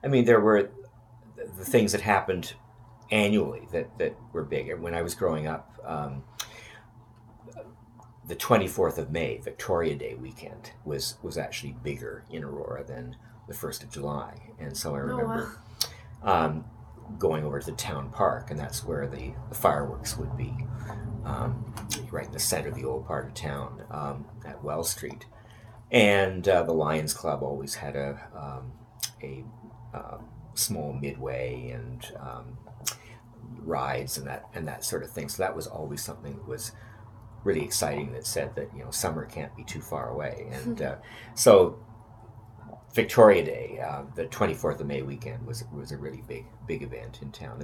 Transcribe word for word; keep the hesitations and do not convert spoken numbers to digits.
I mean, there were the, the things that happened annually that, that were big. When I was growing up, um, the twenty-fourth of May, Victoria Day weekend, was, was actually bigger in Aurora than the first of July. And so I Oh, wow. remember um, going over to the town park, and that's where the, the fireworks would be, um, right in the center of the old part of town um, at Wells Street. And uh, the Lions Club always had a, um, a uh, small midway and um, rides and that and that sort of thing. So that was always something that was really exciting. That said that you know summer can't be too far away. And uh, so Victoria Day, uh, the twenty fourth of May weekend, was was a really big big event in town.